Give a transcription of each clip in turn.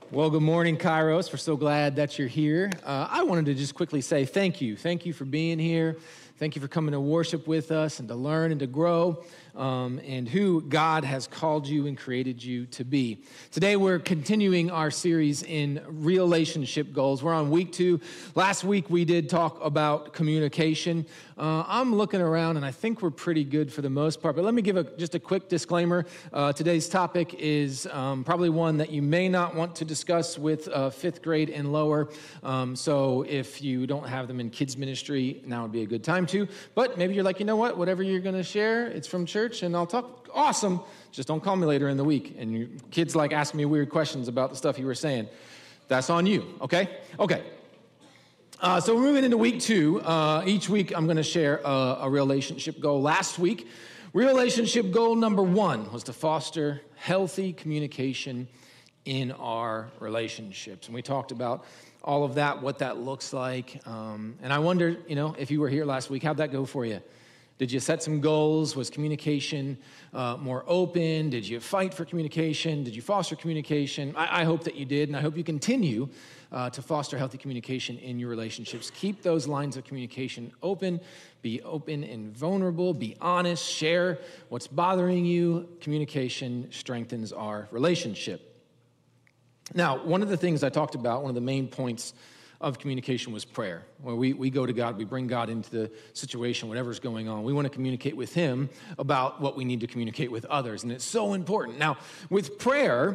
Well, good morning, Kairos. We're so glad that you're here. I wanted to just quickly say thank you. Thank you for being here. Thank you for coming to worship with us and to learn and to grow and who God has called you and created you to be. Today, we're continuing our series in relationship goals. We're on week 2. Last week, we did talk about communication. I'm looking around, and I think we're pretty good for the most part. But let me give just a quick disclaimer. Today's topic is probably one that you may not want to discuss with 5th grade and lower. So if you don't have them in kids ministry, now would be a good time to. But maybe you're like, you know what? Whatever you're going to share, it's from church, and I'll talk. Awesome. Just don't call me later in the week. And your kids like asking me weird questions about the stuff you were saying. That's on you, okay? Okay. So we're moving into week 2. Each week, I'm going to share a relationship goal. Last week, relationship goal number 1 was to foster healthy communication in our relationships. And we talked about all of that, what that looks like. And I wonder, if you were here last week, how'd that go for you? Did you set some goals? Was communication more open? Did you fight for communication? Did you foster communication? I hope that you did, and I hope you continue to foster healthy communication in your relationships. Keep those lines of communication open. Be open and vulnerable. Be honest. Share what's bothering you. Communication strengthens our relationship. Now, one of the things I talked about, one of the main points of communication was prayer. When we go to God, we bring God into the situation, whatever's going on. We want to communicate with Him about what we need to communicate with others, and it's so important. Now, with prayer,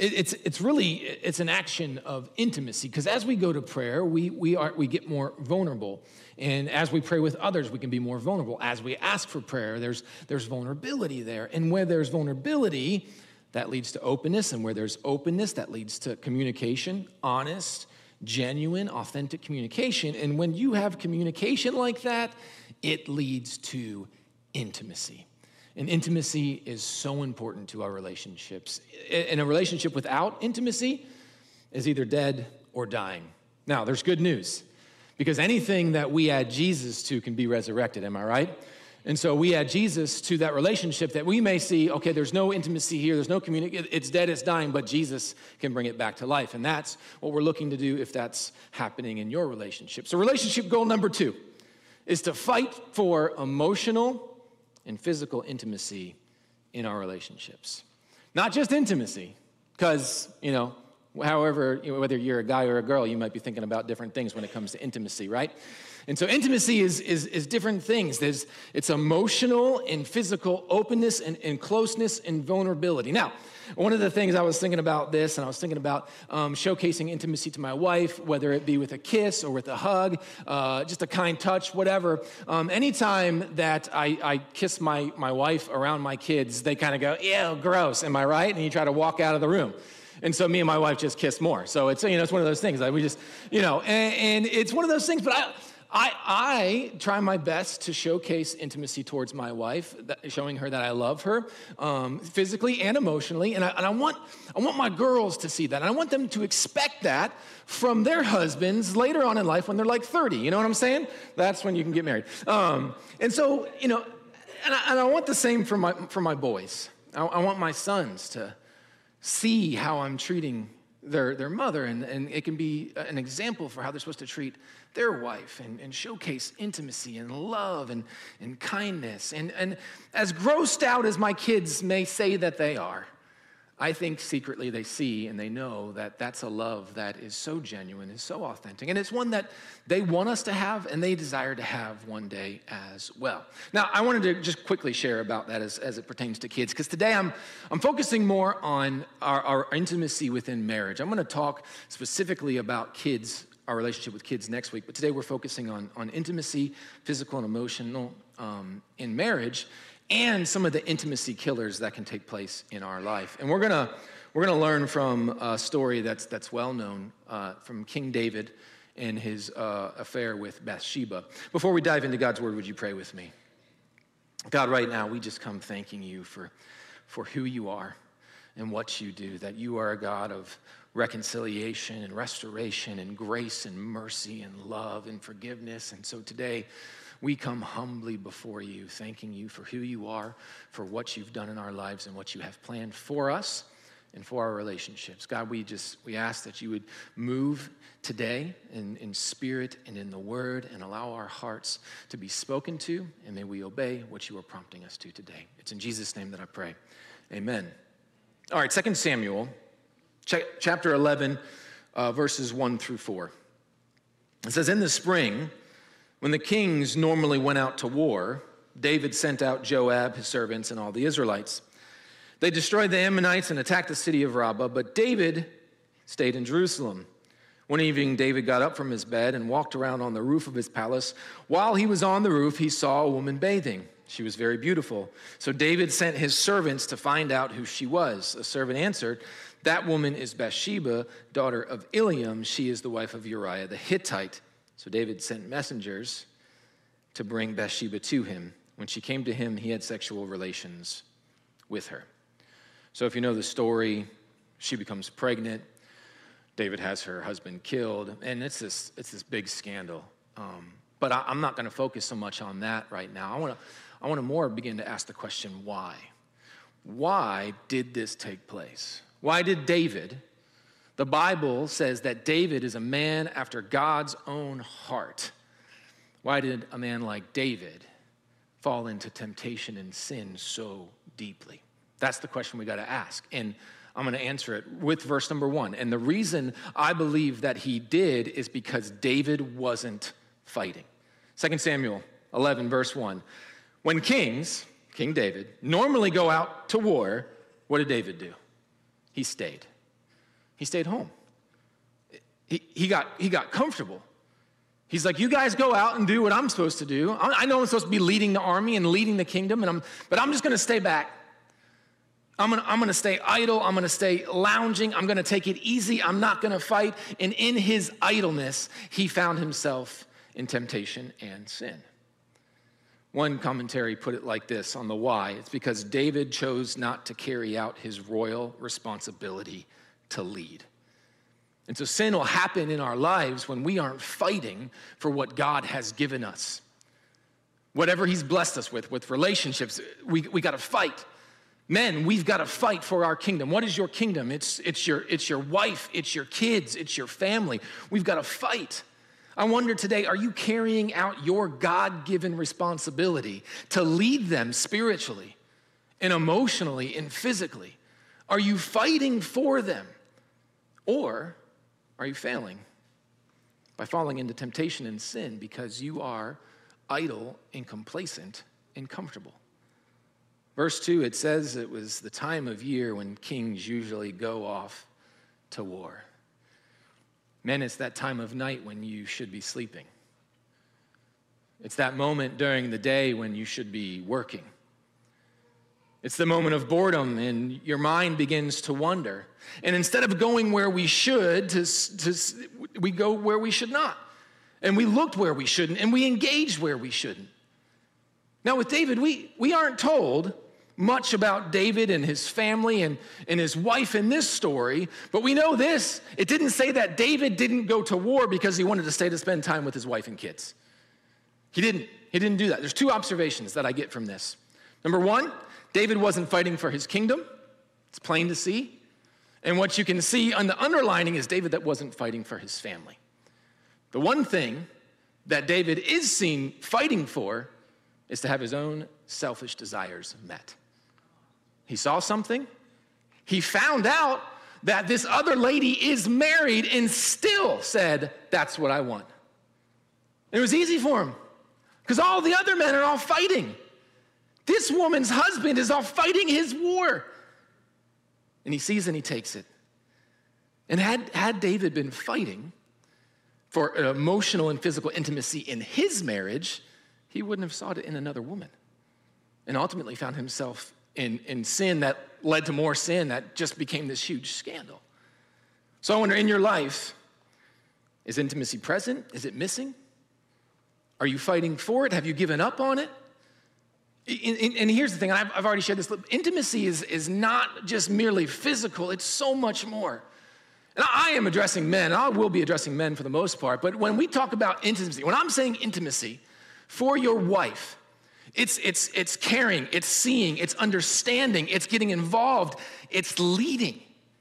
it's an action of intimacy, because as we go to prayer, we get more vulnerable, and as we pray with others, we can be more vulnerable. As we ask for prayer, there's vulnerability there, and where there's vulnerability, that leads to openness, and where there's openness, that leads to communication, honest, genuine, authentic communication. And when you have communication like that, it leads to intimacy. And intimacy is so important to our relationships. And a relationship without intimacy is either dead or dying. Now, there's good news, because anything that we add Jesus to can be resurrected, am I right? And so we add Jesus to that relationship that we may see, okay, there's no intimacy here, there's no communication, it's dead, it's dying, but Jesus can bring it back to life. And that's what we're looking to do if that's happening in your relationship. So relationship goal number 2 is to fight for emotional and physical intimacy in our relationships. Not just intimacy, because, whether you're a guy or a girl, you might be thinking about different things when it comes to intimacy, right? And so intimacy is different things. It's emotional and physical openness and closeness and vulnerability. Now, one of the things I was thinking about this, and I was thinking about showcasing intimacy to my wife, whether it be with a kiss or with a hug, just a kind touch, whatever. Anytime that I kiss my wife around my kids, they kind of go, ew, gross, am I right? And you try to walk out of the room. And so me and my wife just kiss more. So it's, it's one of those things. We just, and it's one of those things, but I try my best to showcase intimacy towards my wife, showing her that I love her physically and emotionally, and I want my girls to see that. And I want them to expect that from their husbands later on in life when they're like 30. You know what I'm saying? That's when you can get married. And so and I want the same for my boys. I want my sons to see how I'm treating their mother, and it can be an example for how they're supposed to treat their wife and showcase intimacy and love and kindness. And as grossed out as my kids may say that they are, I think secretly they see and they know that that's a love that is so genuine and so authentic. And it's one that they want us to have and they desire to have one day as well. Now, I wanted to just quickly share about that as it pertains to kids, because today I'm focusing more on our intimacy within marriage. I'm going to talk specifically about kids, our relationship with kids next week, but today we're focusing on intimacy, physical and emotional in marriage, and some of the intimacy killers that can take place in our life. And we're gonna learn from a story that's well known from King David and his affair with Bathsheba. Before we dive into God's word, would you pray with me? God, right now we just come thanking you for who you are and what you do, that you are a God of reconciliation and restoration and grace and mercy and love and forgiveness. And so today, we come humbly before you, thanking you for who you are, for what you've done in our lives and what you have planned for us and for our relationships. God, we ask that you would move today in spirit and in the word and allow our hearts to be spoken to, and may we obey what you are prompting us to today. It's in Jesus' name that I pray. Amen. All right, 2 Samuel, chapter 11, verses 1 through 4. It says, in the spring, when the kings normally went out to war, David sent out Joab, his servants, and all the Israelites. They destroyed the Ammonites and attacked the city of Rabbah, but David stayed in Jerusalem. One evening, David got up from his bed and walked around on the roof of his palace. While he was on the roof, he saw a woman bathing. She was very beautiful. So David sent his servants to find out who she was. A servant answered, that woman is Bathsheba, daughter of Eliam. She is the wife of Uriah the Hittite. So David sent messengers to bring Bathsheba to him. When she came to him, he had sexual relations with her. So if you know the story, she becomes pregnant. David has her husband killed, and it's this big scandal. But I'm not going to focus so much on that right now. I want to more begin to ask the question, why? Why did this take place? Why did David? The Bible says that David is a man after God's own heart. Why did a man like David fall into temptation and sin so deeply? That's the question we got to ask. And I'm going to answer it with verse number 1. And the reason I believe that he did is because David wasn't fighting. 2 Samuel 11, verse 1. When kings, King David, normally go out to war, what did David do? He stayed. He stayed home. He got comfortable. He's like, you guys go out and do what I'm supposed to do. I know I'm supposed to be leading the army and leading the kingdom, but I'm just going to stay back. I'm going to stay idle. I'm going to stay lounging. I'm going to take it easy. I'm not going to fight. And in his idleness, he found himself in temptation and sin. One commentary put it like this on the why. It's because David chose not to carry out his royal responsibility to lead. And so sin will happen in our lives when we aren't fighting for what God has given us. Whatever he's blessed us with relationships, we got to fight. Men, we've got to fight for our kingdom. What is your kingdom? It's your wife, it's your kids, it's your family. We've got to fight. I wonder today, are you carrying out your God-given responsibility to lead them spiritually and emotionally and physically? Are you fighting for them? Or are you failing by falling into temptation and sin because you are idle and complacent and comfortable? Verse 2, it says it was the time of year when kings usually go off to war. Men, it's that time of night when you should be sleeping. It's that moment during the day when you should be working. It's the moment of boredom and your mind begins to wander. And instead of going where we should, we go where we should not. And we looked where we shouldn't, and we engaged where we shouldn't. Now with David, we aren't told much about David and his family and his wife in this story, but we know this. It didn't say that David didn't go to war because he wanted to stay to spend time with his wife and kids. He didn't do that. There's two observations that I get from this. Number one, David wasn't fighting for his kingdom. It's plain to see. And what you can see on the underlining is David that wasn't fighting for his family. The one thing that David is seen fighting for is to have his own selfish desires met. He saw something. He found out that this other lady is married and still said, that's what I want. And it was easy for him because all the other men are all fighting. This woman's husband is off fighting his war. And he sees and he takes it. And had David been fighting for emotional and physical intimacy in his marriage, he wouldn't have sought it in another woman. And ultimately found himself in sin that led to more sin that just became this huge scandal. So I wonder, in your life, is intimacy present? Is it missing? Are you fighting for it? Have you given up on it? And here's the thing, and I've already shared this. Intimacy is not just merely physical, it's so much more. And I am addressing men, and I will be addressing men for the most part, but when we talk about intimacy, when I'm saying intimacy for your wife, it's caring, it's seeing, it's understanding, it's getting involved, it's leading.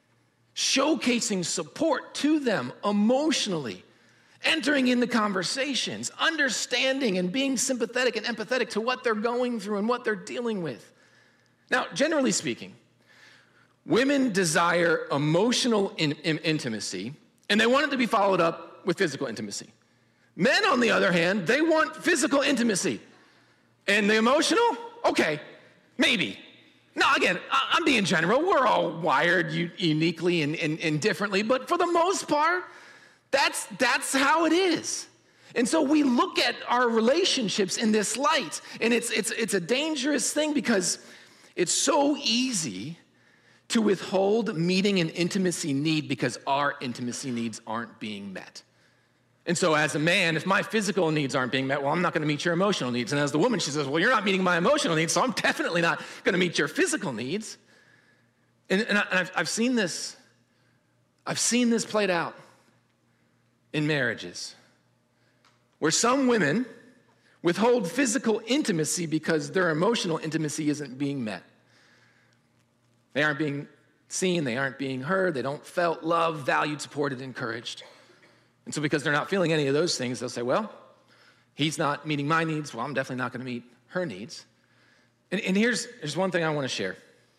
showcasing support to them emotionally, entering into conversations, understanding and being sympathetic and empathetic to what they're going through and what they're dealing with. Now, generally speaking, women desire emotional intimacy, and they want it to be followed up with physical intimacy. Men, on the other hand, they want physical intimacy. And the emotional? Okay, maybe. Now, again, I'm being general. We're all wired uniquely and differently, but for the most part, that's how it is. And so we look at our relationships in this light, and it's a dangerous thing because it's so easy to withhold meeting an intimacy need because our intimacy needs aren't being met. And so as a man, if my physical needs aren't being met, well, I'm not going to meet your emotional needs. And as the woman, she says, well, you're not meeting my emotional needs, so I'm definitely not going to meet your physical needs. And I've seen this. I've seen this played out in marriages where some women withhold physical intimacy because their emotional intimacy isn't being met. They aren't being seen, they aren't being heard, they don't felt loved, valued, supported, encouraged. And so because they're not feeling any of those things, they'll say, well, he's not meeting my needs, well, I'm definitely not going to meet her needs. And here's one thing I want to share.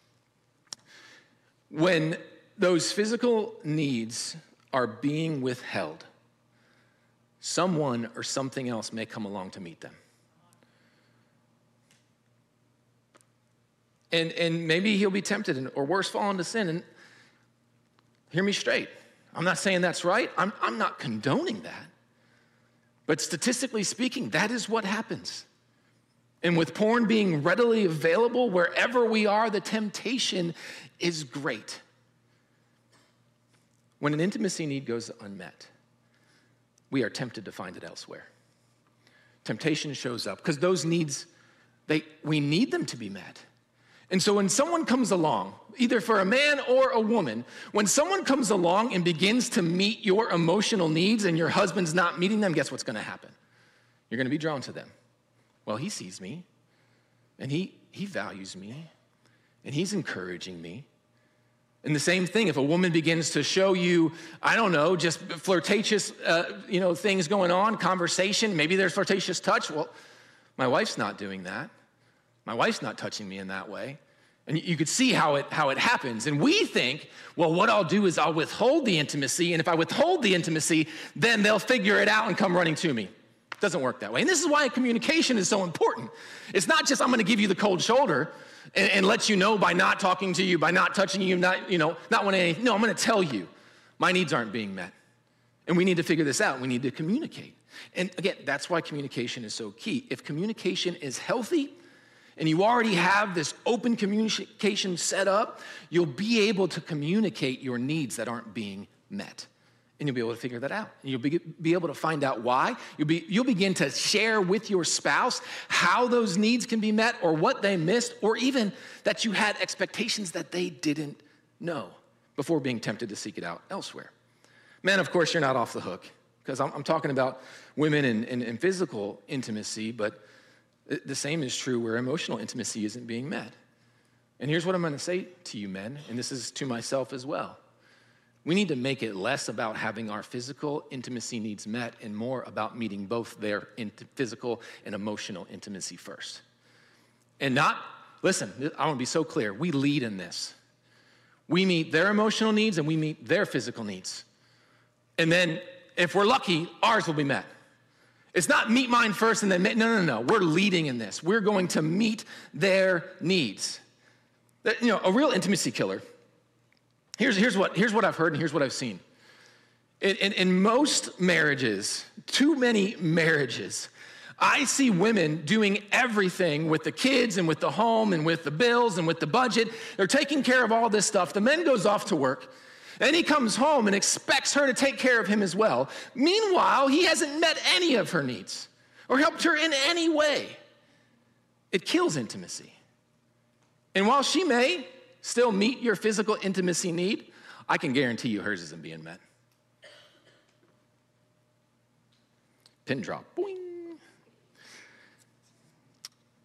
When those physical needs are being withheld, someone or something else may come along to meet them. And maybe he'll be tempted or worse, fall into sin. And hear me straight. I'm not saying that's right. I'm not condoning that. But statistically speaking, that is what happens. And with porn being readily available wherever we are, the temptation is great. When an intimacy need goes unmet, we are tempted to find it elsewhere. Temptation shows up because those needs, we need them to be met. And so when someone comes along, either for a man or a woman, when someone comes along and begins to meet your emotional needs and your husband's not meeting them, guess what's going to happen? You're going to be drawn to them. Well, he sees me, and he values me, and he's encouraging me. And the same thing, if a woman begins to show you, I don't know, just flirtatious, things going on, conversation, maybe there's flirtatious touch. Well, my wife's not doing that. My wife's not touching me in that way. And you could see how it happens. And we think, well, what I'll do is I'll withhold the intimacy. And if I withhold the intimacy, then they'll figure it out and come running to me. It doesn't work that way. And this is why communication is so important. It's not just I'm going to give you the cold shoulder and let you know by not talking to you, by not touching you, not wanting anything. No, I'm going to tell you my needs aren't being met. And we need to figure this out. We need to communicate. And again, that's why communication is so key. If communication is healthy, and you already have this open communication set up, you'll be able to communicate your needs that aren't being met. And you'll be able to figure that out. And you'll be able to find out why. You'll begin to share with your spouse how those needs can be met or what they missed, or even that you had expectations that they didn't know before being tempted to seek it out elsewhere. Men, of course, you're not off the hook, because I'm talking about women and physical intimacy, but the same is true where emotional intimacy isn't being met. And here's what I'm going to say to you men, and this is to myself as well. We need to make it less about having our physical intimacy needs met and more about meeting both their physical and emotional intimacy first. And listen, I want to be so clear, we lead in this. We meet their emotional needs and we meet their physical needs. And then, if we're lucky, ours will be met. It's not meet mine first and then no. We're leading in this. We're going to meet their needs. A real intimacy killer. Here's what I've heard and here's what I've seen. In most marriages, too many marriages, I see women doing everything with the kids and with the home and with the bills and with the budget. They're taking care of all this stuff. The man goes off to work. And he comes home and expects her to take care of him as well. Meanwhile, he hasn't met any of her needs or helped her in any way. It kills intimacy. And while she may still meet your physical intimacy need, I can guarantee you hers isn't being met. Pin drop. Boing.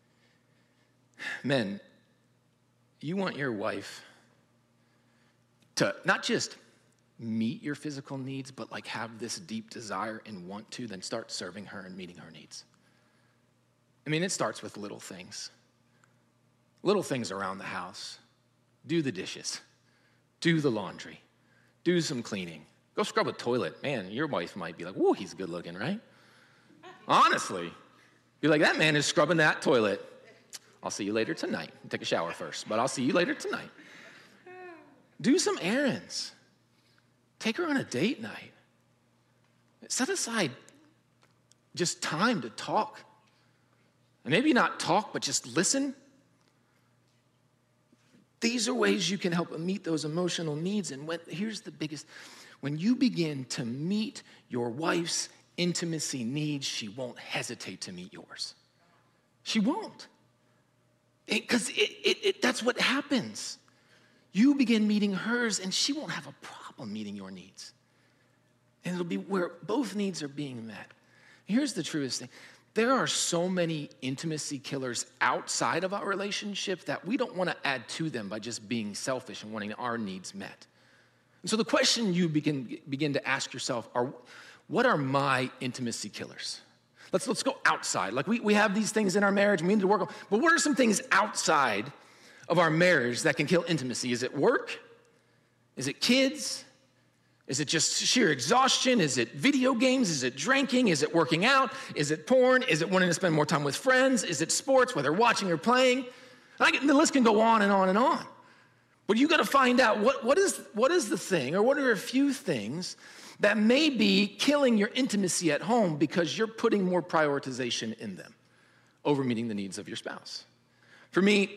Men, you want your wife to not just meet your physical needs, but like have this deep desire and want to, then start serving her and meeting her needs. I mean, it starts with little things around the house. Do the dishes, do the laundry, do some cleaning, go scrub a toilet. Man, your wife might be like, whoa, he's good looking, right? Honestly, be like, that man is scrubbing that toilet. I'll see you later tonight. Take a shower first, but I'll see you later tonight. Do some errands. Take her on a date night. Set aside just time to talk. And maybe not talk, but just listen. These are ways you can help meet those emotional needs. And here's the biggest, when you begin to meet your wife's intimacy needs, she won't hesitate to meet yours. She won't. Because that's what happens. You begin meeting hers, and she won't have a problem meeting your needs. And it'll be where both needs are being met. Here's the truest thing. There are so many intimacy killers outside of our relationship that we don't want to add to them by just being selfish and wanting our needs met. And so the question you begin to ask yourself are, what are my intimacy killers? Let's go outside. Like we have these things in our marriage, we need to work on, but what are some things outside of our marriage that can kill intimacy? Is it work? Is it kids? Is it just sheer exhaustion? Is it video games? Is it drinking? Is it working out? Is it porn? Is it wanting to spend more time with friends? Is it sports, whether watching or playing? The list can go on and on and on. But you got to find out what is the thing, or what are a few things that may be killing your intimacy at home because you're putting more prioritization in them over meeting the needs of your spouse. For me,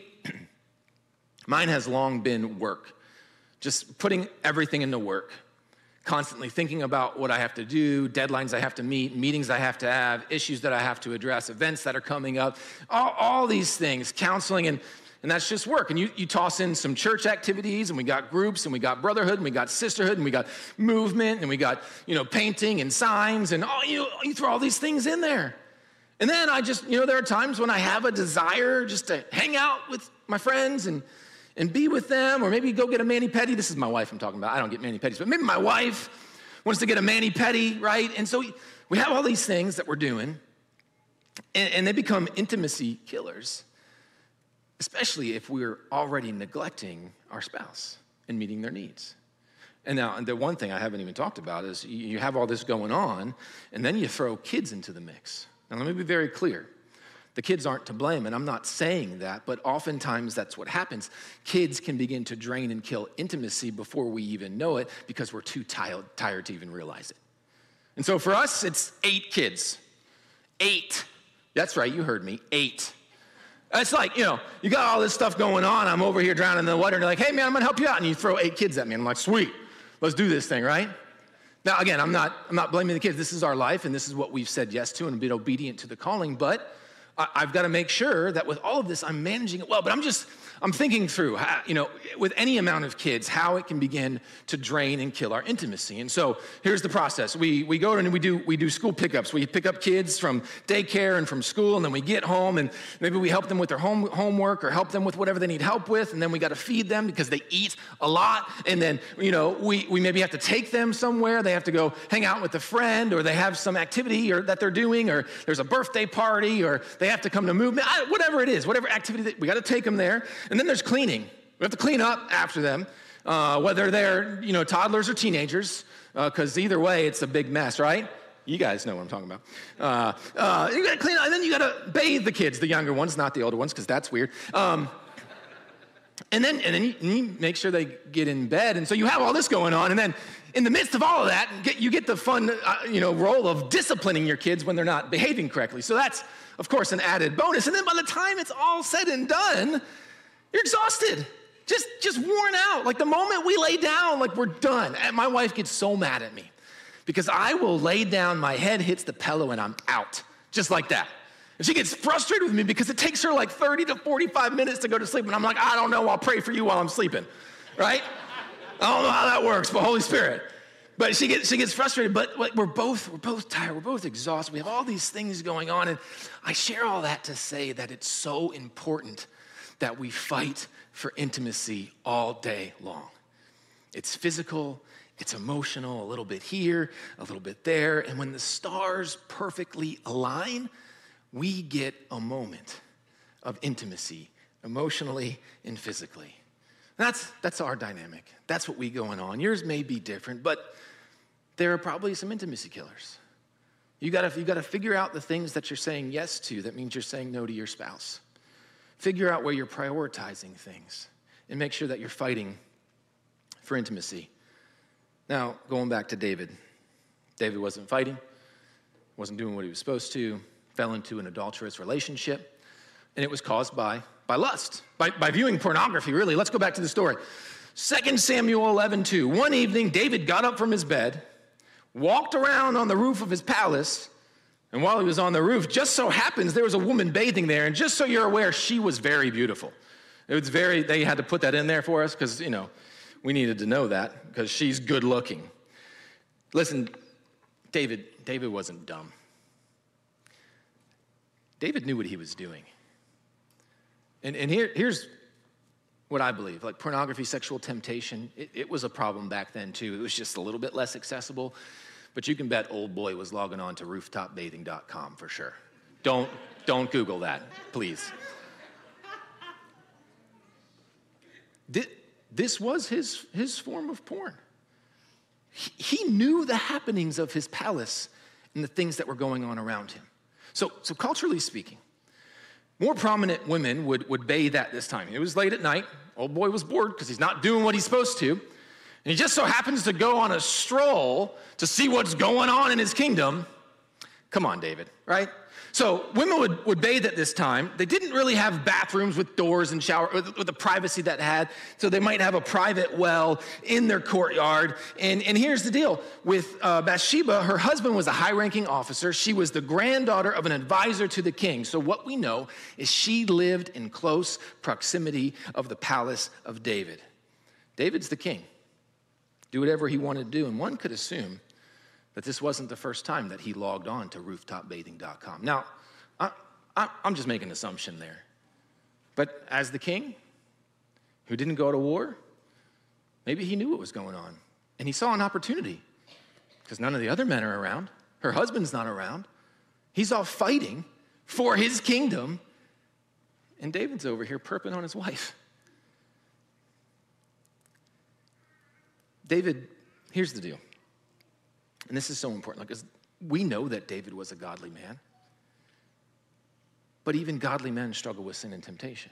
mine has long been work, just putting everything into work, constantly thinking about what I have to do, deadlines I have to meet, meetings I have to have, issues that I have to address, events that are coming up, all these things, counseling, and that's just work. And you toss in some church activities, and we got groups, and we got brotherhood, and we got sisterhood, and we got movement, and we got, painting and signs, and you throw all these things in there. And then I just, there are times when I have a desire just to hang out with my friends and be with them, or maybe go get a mani-pedi. This is my wife I'm talking about. I don't get mani-pedis, but maybe my wife wants to get a mani-pedi, right? And so we have all these things that we're doing, and they become intimacy killers, especially if we're already neglecting our spouse and meeting their needs. And now, the one thing I haven't even talked about is you have all this going on, and then you throw kids into the mix. Now, let me be very clear. The kids aren't to blame, and I'm not saying that, but oftentimes that's what happens. Kids can begin to drain and kill intimacy before we even know it because we're too tired to even realize it. And so for us, it's 8 kids. 8. That's right, you heard me, 8. It's like, you got all this stuff going on. I'm over here drowning in the water, and you're like, hey, man, I'm going to help you out. And you throw 8 kids at me. And I'm like, sweet, let's do this thing, right? Now, again, I'm not blaming the kids. This is our life, and this is what we've said yes to and been obedient to the calling. But I've got to make sure that with all of this, I'm managing it well. But I'm thinking through, with any amount of kids, how it can begin to drain and kill our intimacy. And so here's the process. We go and we do school pickups. We pick up kids from daycare and from school, and then we get home, and maybe we help them with their homework or help them with whatever they need help with, and then we got to feed them because they eat a lot. And then, we maybe have to take them somewhere. They have to go hang out with a friend, or they have some activity that they're doing, or there's a birthday party, or they have to come to movement, whatever it is, whatever activity, we got to take them there. And then there's cleaning. We have to clean up after them, whether they're, toddlers or teenagers, because either way, it's a big mess, right? You guys know what I'm talking about. You got to clean up, and then you got to bathe the kids, the younger ones, not the older ones, because that's weird. And then you make sure they get in bed, and so you have all this going on, and then in the midst of all of that, you get the fun, role of disciplining your kids when they're not behaving correctly. So that's, of course, an added bonus. And then by the time it's all said and done, you're exhausted, just worn out. Like the moment we lay down, like we're done. And my wife gets so mad at me because I will lay down, my head hits the pillow, and I'm out, just like that. And she gets frustrated with me because it takes her like 30 to 45 minutes to go to sleep. And I'm like, I don't know, I'll pray for you while I'm sleeping, right? I don't know how that works, but Holy Spirit. But she gets frustrated, but we're both tired, we're both exhausted. We have all these things going on, and I share all that to say that it's so important that we fight for intimacy all day long. It's physical, it's emotional, a little bit here, a little bit there. And when the stars perfectly align, we get a moment of intimacy, emotionally and physically. That's our dynamic. That's what we going on. Yours may be different, but there are probably some intimacy killers. You gotta figure out the things that you're saying yes to. That means you're saying no to your spouse. Figure out where you're prioritizing things and make sure that you're fighting for intimacy. Now, going back to David. David wasn't fighting, wasn't doing what he was supposed to, fell into an adulterous relationship, and it was caused by lust, by viewing pornography, really. Let's go back to the story. 2 Samuel 11:2. One evening, David got up from his bed, walked around on the roof of his palace, and while he was on the roof, just so happens there was a woman bathing there, and just so you're aware, she was very beautiful. They had to put that in there for us because, we needed to know that because she's good looking. Listen, David wasn't dumb. David knew what he was doing. And here's what I believe. Like pornography, sexual temptation, it was a problem back then too. It was just a little bit less accessible. But you can bet old boy was logging on to rooftopbathing.com for sure. Don't Google that, please. This was his form of porn. He knew the happenings of his palace and the things that were going on around him. So culturally speaking, more prominent women would bathe at this time. It was late at night. Old boy was bored because he's not doing what he's supposed to. And he just so happens to go on a stroll to see what's going on in his kingdom. Come on, David, right? So women would bathe at this time. They didn't really have bathrooms with doors and shower, with the privacy that had. So they might have a private well in their courtyard. And here's the deal. With Bathsheba, her husband was a high-ranking officer. She was the granddaughter of an advisor to the king. So what we know is she lived in close proximity of the palace of David. David's the king. Do whatever he wanted to do. And one could assume that this wasn't the first time that he logged on to rooftopbathing.com. Now, I'm just making an assumption there. But as the king, who didn't go to war, maybe he knew what was going on. And he saw an opportunity because none of the other men are around. Her husband's not around. He's off fighting for his kingdom. And David's over here perping on his wife. David, here's the deal. And this is so important because we know that David was a godly man. But even godly men struggle with sin and temptation.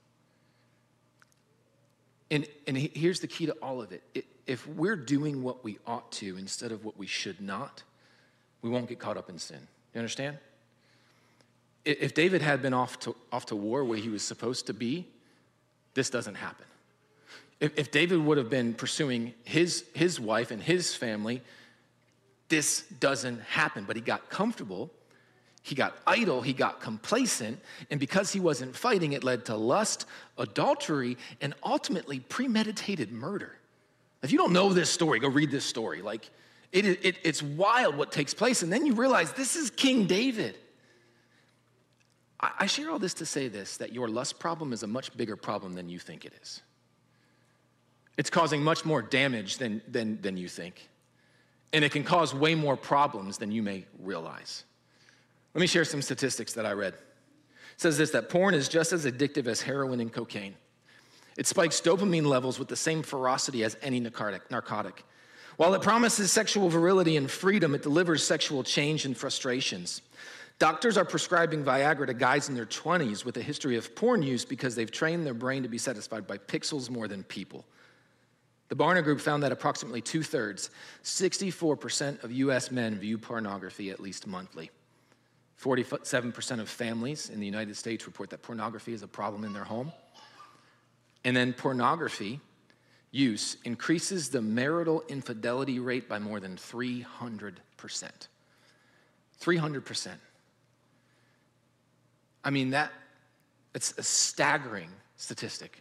And here's the key to all of it. If we're doing what we ought to instead of what we should not, we won't get caught up in sin. You understand? If David had been off to war where he was supposed to be, this doesn't happen. If David would have been pursuing his wife and his family, this doesn't happen. But he got comfortable, he got idle, he got complacent, and because he wasn't fighting, it led to lust, adultery, and ultimately premeditated murder. If you don't know this story, go read this story. Like, it's wild what takes place, and then you realize this is King David. I share all this to say this, that your lust problem is a much bigger problem than you think it is. It's causing much more damage than you think. And it can cause way more problems than you may realize. Let me share some statistics that I read. It says this, that porn is just as addictive as heroin and cocaine. It spikes dopamine levels with the same ferocity as any narcotic. While it promises sexual virility and freedom, it delivers sexual change and frustrations. Doctors are prescribing Viagra to guys in their 20s with a history of porn use because they've trained their brain to be satisfied by pixels more than people. The Barna Group found that approximately 2/3, 64% of U.S. men view pornography at least monthly. 47% of families in the United States report that pornography is a problem in their home. And then pornography use increases the marital infidelity rate by more than 300%. 300%. I mean, it's a staggering statistic.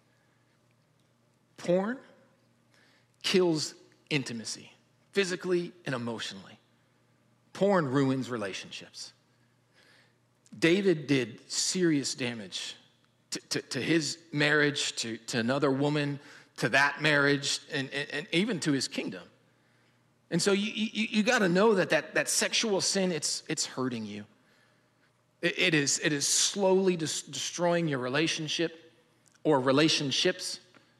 Porn kills intimacy, physically and emotionally. Porn ruins relationships. David did serious damage to his marriage, to another woman, to that marriage and even to his kingdom. And so you got to know that sexual sin, it's hurting you. It is slowly destroying your relationship or relationships.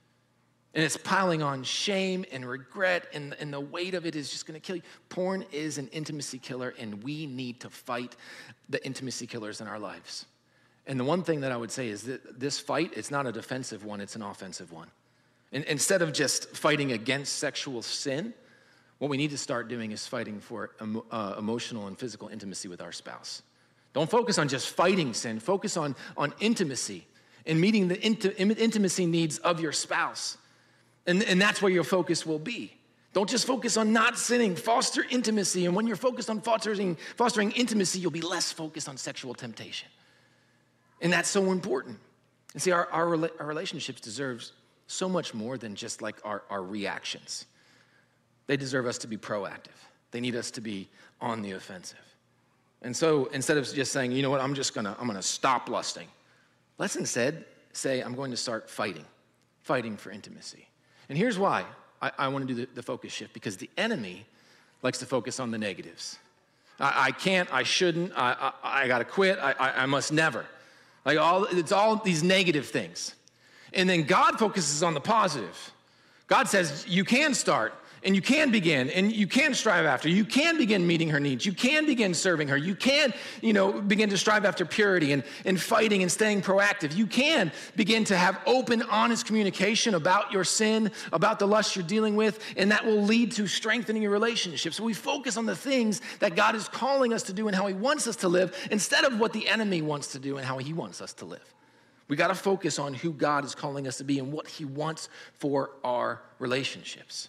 And it's piling on shame and regret, and the weight of it is just going to kill you. Porn is an intimacy killer, and we need to fight the intimacy killers in our lives. And the one thing that I would say is that this fight, it's not a defensive one, it's an offensive one. And instead of just fighting against sexual sin, what we need to start doing is fighting for emotional and physical intimacy with our spouse. Don't focus on just fighting sin. Focus on intimacy and meeting the intimacy needs of your spouse. And that's where your focus will be. Don't just focus on not sinning. Foster intimacy. And when you're focused on fostering intimacy, you'll be less focused on sexual temptation. And that's so important. And see, our relationships deserve so much more than just like our reactions. They deserve us to be proactive. They need us to be on the offensive. And so instead of just saying, you know what, I'm gonna stop lusting, let's instead say, I'm going to start fighting for intimacy. And here's why I want to do the focus shift, because the enemy likes to focus on the negatives. I can't, I shouldn't, I gotta quit, I must never. It's all these negative things. And then God focuses on the positive. God says, you can start, and you can begin, and you can strive after. You can begin meeting her needs. You can begin serving her. You can, begin to strive after purity and fighting and staying proactive. You can begin to have open, honest communication about your sin, about the lust you're dealing with, and that will lead to strengthening your relationships. So we focus on the things that God is calling us to do and how he wants us to live, instead of what the enemy wants to do and how he wants us to live. We got to focus on who God is calling us to be and what he wants for our relationships.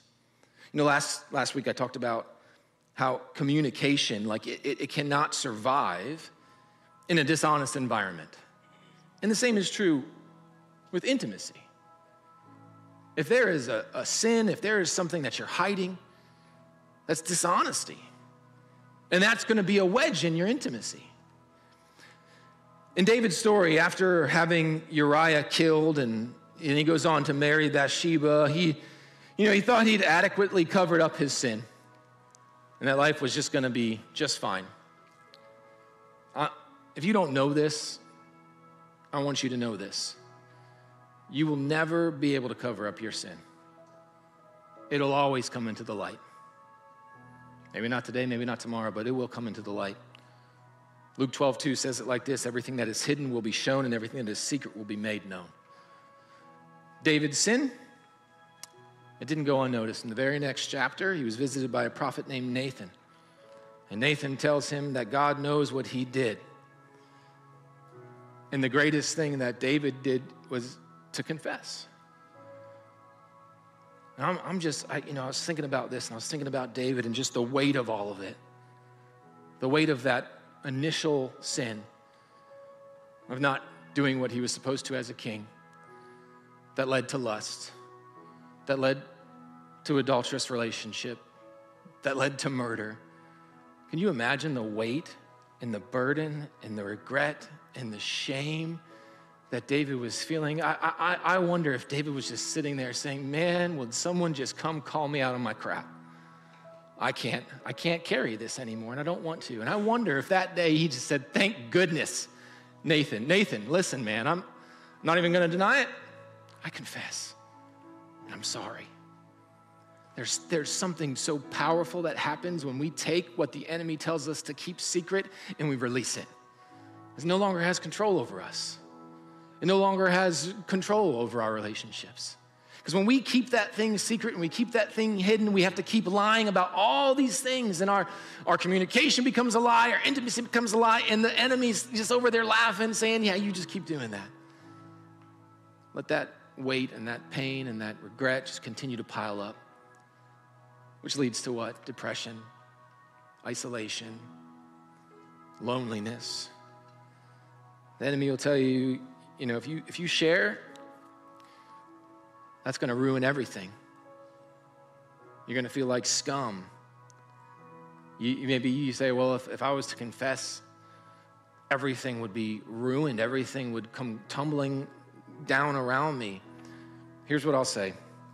Last week I talked about how communication, it cannot survive in a dishonest environment. And the same is true with intimacy. If there is a sin, if there is something that you're hiding, that's dishonesty. And that's going to be a wedge in your intimacy. In David's story, after having Uriah killed and he goes on to marry Bathsheba, he thought he'd adequately covered up his sin and that life was just going to be just fine. If you don't know this, I want you to know this. You will never be able to cover up your sin. It'll always come into the light. Maybe not today, maybe not tomorrow, but it will come into the light. Luke 12:2 says it like this: everything that is hidden will be shown, and everything that is secret will be made known. David's sin, it didn't go unnoticed. In the very next chapter, he was visited by a prophet named Nathan. And Nathan tells him that God knows what he did. And the greatest thing that David did was to confess. And I was thinking about this, and I was thinking about David and just the weight of all of it. The weight of that initial sin, of not doing what he was supposed to as a king, that led to lust, that led to adulterous relationship, that led to murder. Can you imagine the weight and the burden and the regret and the shame that David was feeling? I wonder if David was just sitting there saying, man, would someone just come call me out on my crap? I can't carry this anymore, and I don't want to. And I wonder if that day he just said, thank goodness, Nathan, listen, man, I'm not even going to deny it. I confess, and I'm sorry. There's something so powerful that happens when we take what the enemy tells us to keep secret and we release it. It no longer has control over us. It no longer has control over our relationships. Because when we keep that thing secret and we keep that thing hidden, we have to keep lying about all these things, and our communication becomes a lie, our intimacy becomes a lie, and the enemy's just over there laughing, saying, yeah, you just keep doing that. Let that weight and that pain and that regret just continue to pile up, which leads to what? Depression, isolation, loneliness. The enemy will tell you, if you share, that's going to ruin everything. You're going to feel like scum. Maybe you say, well, if I was to confess, everything would be ruined. Everything would come tumbling down around me. Here's what I'll say.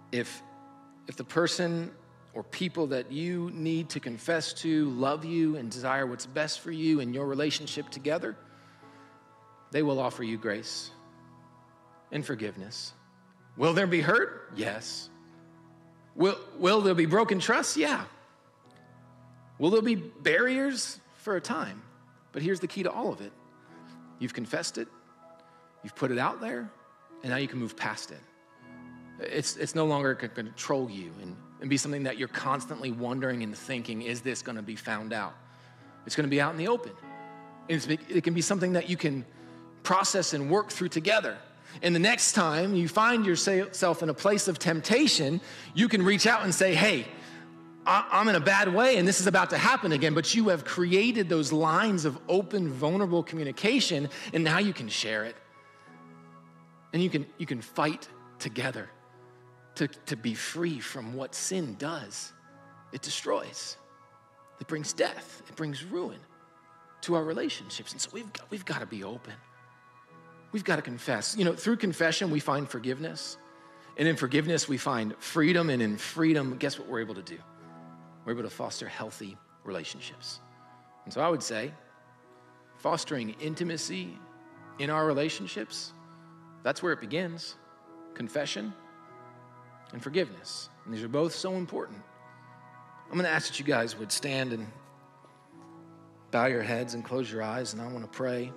If the person or people that you need to confess to love you and desire what's best for you in your relationship together, they will offer you grace and forgiveness. Will there be hurt? Yes. Will there be broken trust? Yeah. Will there be barriers for a time? But here's the key to all of it. You've confessed it, you've put it out there, and now you can move past it. It's no longer going to control you and be something that you're constantly wondering and thinking, is this going to be found out? It's going to be out in the open. It can be something that you can process and work through together. And the next time you find yourself in a place of temptation, you can reach out and say, hey, I'm in a bad way and this is about to happen again, but you have created those lines of open, vulnerable communication, and now you can share it. And you can fight together to be free from what sin does. It destroys. It brings death. It brings ruin to our relationships. And so we've got to be open. We've got to confess. Through confession, we find forgiveness. And in forgiveness, we find freedom. And in freedom, guess what we're able to do? We're able to foster healthy relationships. And so I would say, fostering intimacy in our relationships, that's where it begins. Confession and forgiveness. And these are both so important. I'm going to ask that you guys would stand and bow your heads and close your eyes, and I want to pray.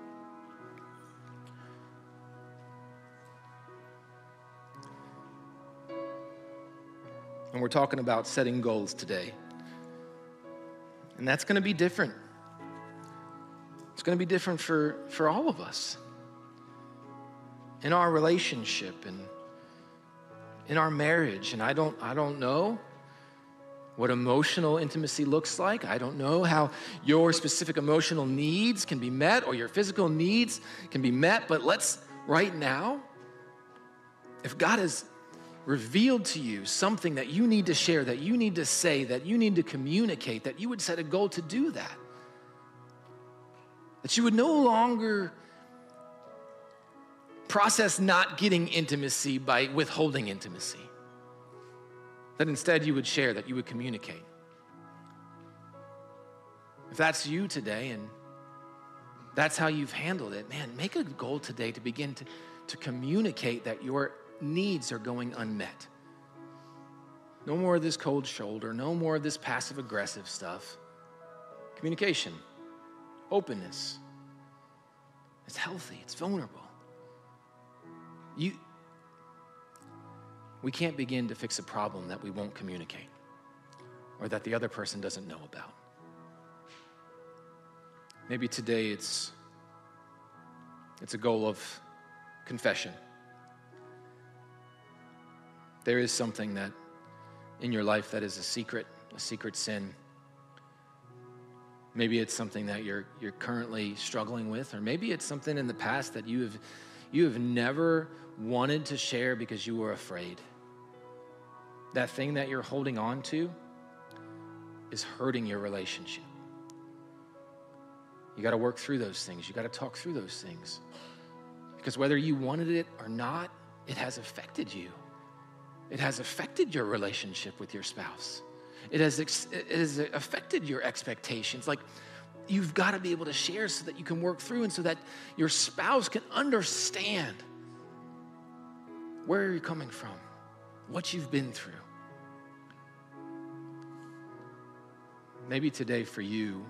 And we're talking about setting goals today. And that's going to be different. It's going to be different for all of us. In our relationship and in our marriage. And I don't know what emotional intimacy looks like. I don't know how your specific emotional needs can be met or your physical needs can be met. But let's, right now, if God has revealed to you something that you need to share, that you need to say, that you need to communicate, that you would set a goal to do that. That you would no longer process not getting intimacy by withholding intimacy. That instead you would share, that you would communicate. If that's you today and that's how you've handled it, man, make a goal today to begin to communicate that your needs are going unmet. No more of this cold shoulder, no more of this passive aggressive stuff. Communication, openness. It's healthy, it's vulnerable. We can't begin to fix a problem that we won't communicate or that the other person doesn't know about. Maybe today it's a goal of confession. There is something that in your life that is a secret sin. Maybe it's something that you're currently struggling with, or maybe it's something in the past that you have never wanted to share because you were afraid. That thing that you're holding on to is hurting your relationship. You got to work through those things. You got to talk through those things. Because whether you wanted it or not, it has affected you. It has affected your relationship with your spouse. It has affected your expectations. Like, you've got to be able to share so that you can work through and so that your spouse can understand where you're coming from, what you've been through. Maybe today for you,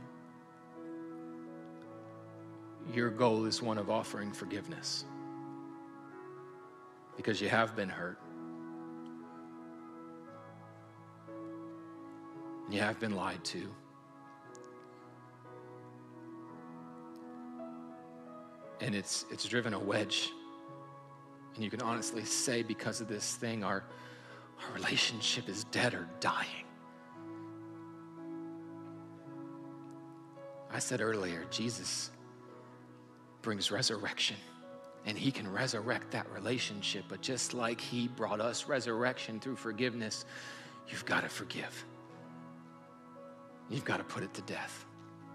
your goal is one of offering forgiveness because you have been hurt. You have been lied to. And it's driven a wedge. And you can honestly say, because of this thing, our relationship is dead or dying. I said earlier, Jesus brings resurrection, and he can resurrect that relationship. But just like he brought us resurrection through forgiveness, you've got to forgive. You've got to put it to death.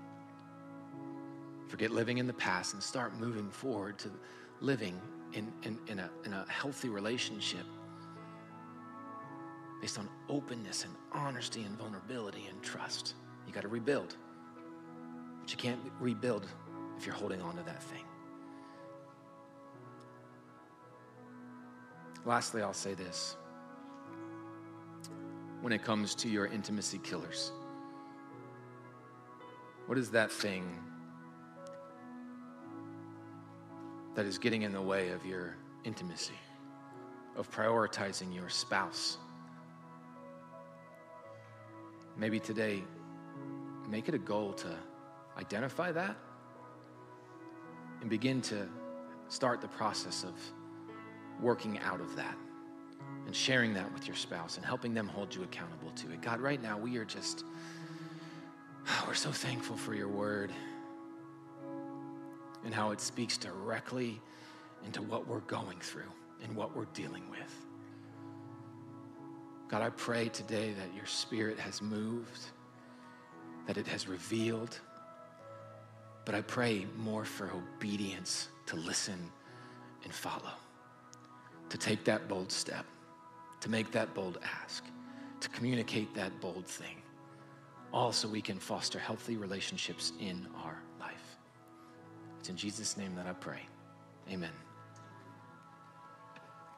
Forget living in the past and start moving forward to living in a healthy relationship based on openness and honesty and vulnerability and trust. You got to rebuild. But you can't rebuild if you're holding on to that thing. Lastly, I'll say this. When it comes to your intimacy killers, what is that thing that is getting in the way of your intimacy, of prioritizing your spouse? Maybe today, make it a goal to identify that and begin to start the process of working out of that and sharing that with your spouse and helping them hold you accountable to it. God, right now we're so thankful for your word and how it speaks directly into what we're going through and what we're dealing with. God, I pray today that your spirit has moved, that it has revealed, but I pray more for obedience to listen and follow, to take that bold step, to make that bold ask, to communicate that bold thing, all so we can foster healthy relationships in our life. It's in Jesus' name that I pray. Amen.